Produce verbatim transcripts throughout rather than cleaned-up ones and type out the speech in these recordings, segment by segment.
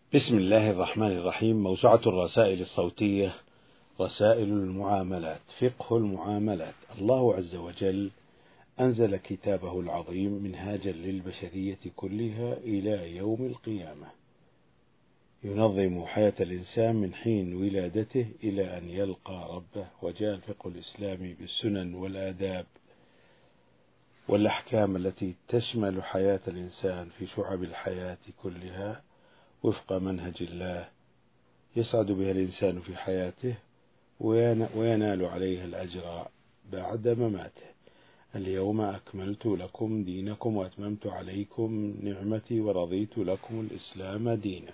بسم الله الرحمن الرحيم. موسوعة الرسائل الصوتية، رسائل المعاملات، فقه المعاملات. الله عز وجل أنزل كتابه العظيم منهاجا للبشرية كلها إلى يوم القيامة، ينظم حياة الإنسان من حين ولادته إلى أن يلقى ربه. وجاء الفقه الإسلامي بالسنن والآداب والأحكام التي تشمل حياة الإنسان في شعب الحياة كلها وفق منهج الله، يسعد بها الإنسان في حياته وينال عليها الأجر بعد مماته. اليوم أكملت لكم دينكم وأتممت عليكم نعمتي ورضيت لكم الإسلام دينا.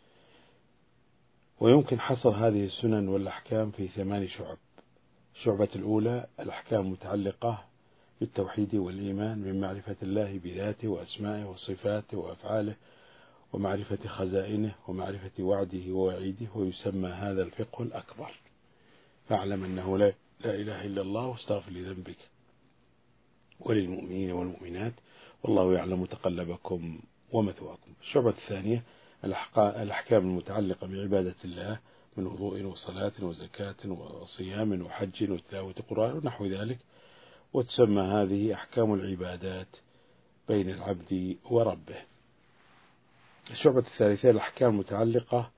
ويمكن حصر هذه السنن والأحكام في ثمان شعب. الشعبة الأولى الأحكام المتعلقة بالتوحيد والإيمان، من معرفة الله بذاته وأسمائه وصفاته وأفعاله، ومعرفة خزائنه، ومعرفة وعده ووعيده، ويسمى هذا الفقه الأكبر. فاعلم أنه لا إله إلا الله واستغفر لذنبك وللمؤمنين والمؤمنات، والله يعلم تقلبكم ومثواكم. الشعبة الثانية الأحكام المتعلقة بعبادة الله، من وضوء وصلاة وزكاة وصيام وحج وتلاوة قرآن ونحو ذلك، وتسمى هذه أحكام العبادات بين العبد وربه. الشعبة الثالثة الأحكام المتعلقة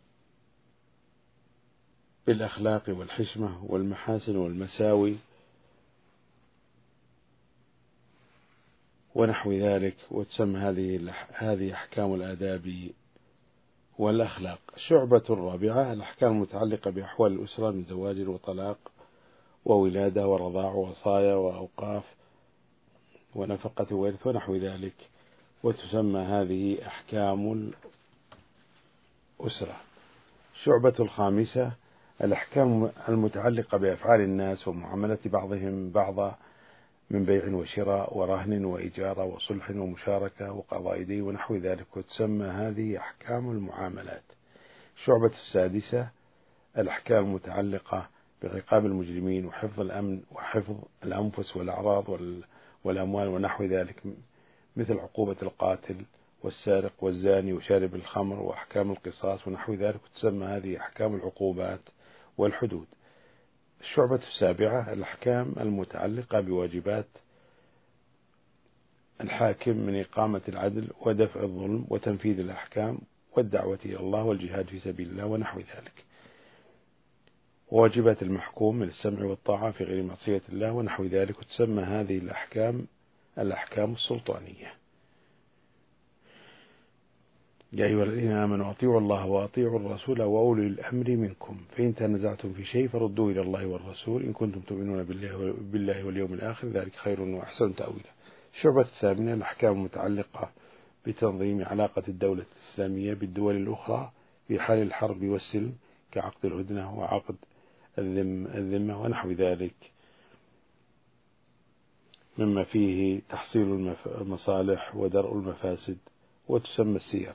بالأخلاق والحشمة والمحاسن والمساوي ونحو ذلك، وتسمى هذه هذه أحكام الآداب والأخلاق. الشعبة الرابعة الأحكام المتعلقة بأحوال الأسرة، من زواج وطلاق وولادة ورضاع ووصايا وأوقاف ونفقة وورث ونحو ذلك، وتسمى هذه أحكام الأسرة. الشعبة الخامسة الأحكام المتعلقة بأفعال الناس ومعاملة بعضهم بعضا، من بيع وشراء ورهن وإجارة وصلح ومشاركة وقضاء دين ونحو ذلك، وتسمى هذه أحكام المعاملات. الشعبة السادسة الأحكام المتعلقة بعقاب المجرمين وحفظ الأمن وحفظ الأنفس والأعراض والأموال ونحو ذلك، مثل عقوبة القاتل والسارق والزاني وشارب الخمر وأحكام القصاص ونحو ذلك، وتسمى هذه أحكام العقوبات والحدود. الشعبة السابعة الأحكام المتعلقة بواجبات الحاكم، من إقامة العدل ودفع الظلم وتنفيذ الأحكام والدعوة إلى الله والجهاد في سبيل الله ونحو ذلك. وواجبات المحكوم من السمع والطاعة في غير معصية الله ونحو ذلك، وتسمى هذه الأحكام الأحكام السلطانية. يا أيها الذين آمنوا أطيعوا الله وأطيعوا الرسول وأولي الأمر منكم، فإن تنازعتم في شيء فردوه إلى الله والرسول إن كنتم تؤمنون بالله, بالله واليوم الآخر، ذلك خير وأحسن تأويلا. الشعبة الثامنة الأحكام المتعلقة بتنظيم علاقة الدولة الإسلامية بالدول الأخرى في حال الحرب والسلم، كعقد الهدنة وعقد الذمة ونحو ذلك، مما فيه تحصيل المصالح ودرء المفاسد، وتسمى السير.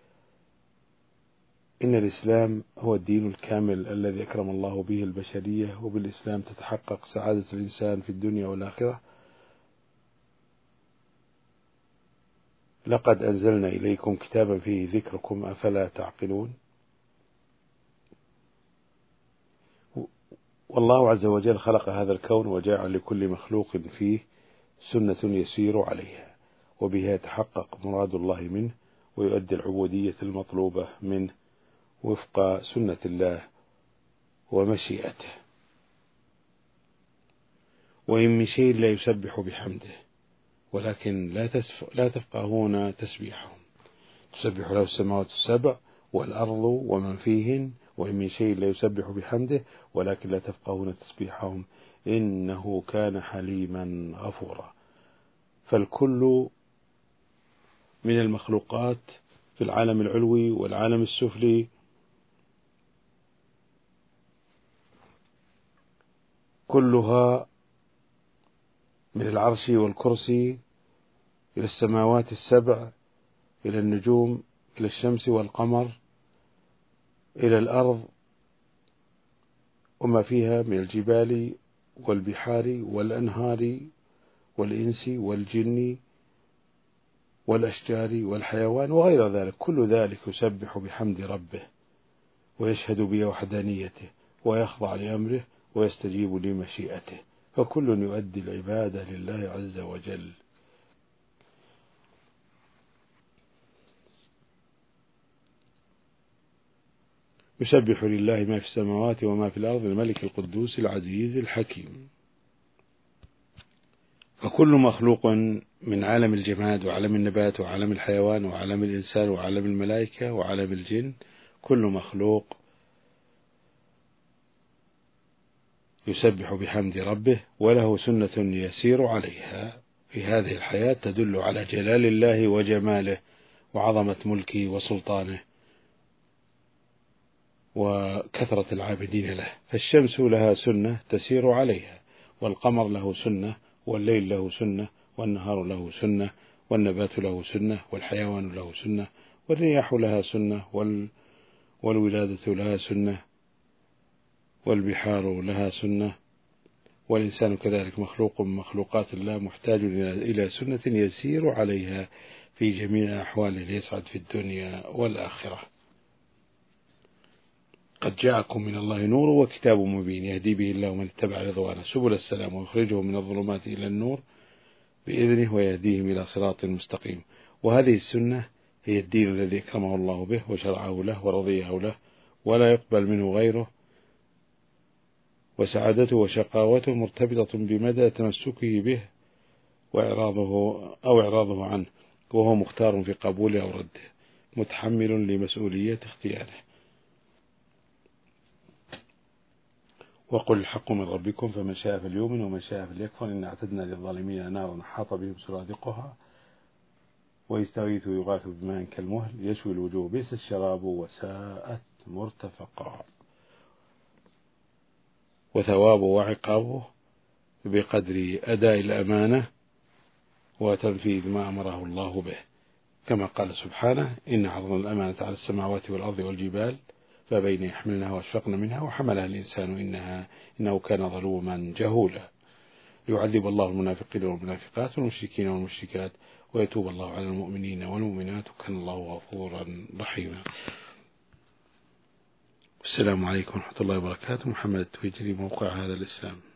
إن الإسلام هو الدين الكامل الذي أكرم الله به البشرية، وبالإسلام تتحقق سعادة الإنسان في الدنيا والآخرة. لقد أنزلنا إليكم كتابا فيه ذكركم أفلا تعقلون. والله عز وجل خلق هذا الكون وجعل لكل مخلوق فيه سنة يسير عليها، وبها يتحقق مراد الله منه ويؤدي العبودية المطلوبة منه وفق سنة الله ومشيئته. وإن من شيء لا يسبح بحمده ولكن لا, لا تفقهون تسبيحهم، تسبح له السماوات السبع والأرض ومن فيهن، وإن من شيء لا يسبح بحمده ولكن لا تفقهون تسبيحهم إنه كان حليما غفورا. فالكل من المخلوقات في العالم العلوي والعالم السفلي كلها، من العرش والكرسي إلى السماوات السبع إلى النجوم إلى الشمس والقمر إلى الأرض وما فيها من الجبال والبحار والأنهار والإنس والجن والأشجار والحيوان وغير ذلك، كل ذلك يسبح بحمد ربه ويشهد بوحدانيته ويخضع لأمره ويستجيب لمشيئته، فكل يؤدي العبادة لله عز وجل. يسبح لله ما في السماوات وما في الأرض الملك القدوس العزيز الحكيم. فكل مخلوق من عالم الجماد وعالم النبات وعالم الحيوان وعالم الإنسان وعالم الملائكة وعالم الجن، كل مخلوق يسبح بحمد ربه وله سنة يسير عليها في هذه الحياة تدل على جلال الله وجماله وعظمة ملكه وسلطانه وكثرة العابدين له. فالشمس لها سنة تسير عليها، والقمر له سنة، والليل له سنة، والنهار له سنة، والنبات له سنة، والحيوان له سنة، والرياح لها سنة، وال... والولادة لها سنة، والبحار لها سنة، والإنسان كذلك مخلوق من مخلوقات الله محتاج إلى سنة يسير عليها في جميع أحواله ليسعد في الدنيا والآخرة. قد جاءكم من الله نور وكتاب مبين يهدي به الله من اتبع رضوانه سبل السلام ويخرجهم من الظلمات إلى النور بإذنه ويهديهم إلى صراط مستقيم. وهذه السنة هي الدين الذي أكرمه الله به وشرعه له ورضيه له ولا يقبل منه غيره، وسعادته وشقاوته مرتبطة بمدى تمسكه به وإعراضه أو إعراضه عنه، وهو مختار في قبوله أو رده، متحمل لمسؤولية اختياره. وقل الحق من ربكم فمن شاء فليؤمن ومن شاء فليكفر إن أعتدنا للظالمين نارا أحاط بهم سرادقها ويستغيثوا يغاثوا بماء كالمهل يشوي الوجوه بئس الشراب وساءت مرتفقا. وثوابه وعقابه بقدر أداء الأمانة وتنفيذ ما أمره الله به، كما قال سبحانه إن عرضنا الأمانة على السماوات والأرض والجبال فبين يحملنها واشفقن منها وحملها الإنسان إنها إنه كان ظلوما جهولا، ليعذب الله المنافقين والمنافقات والمشركين والمشركات ويتوب الله على المؤمنين والمؤمنات وكان الله غفورا رحيما. السلام عليكم ورحمة الله وبركاته. محمد التويجري، موقع هذا الإسلام.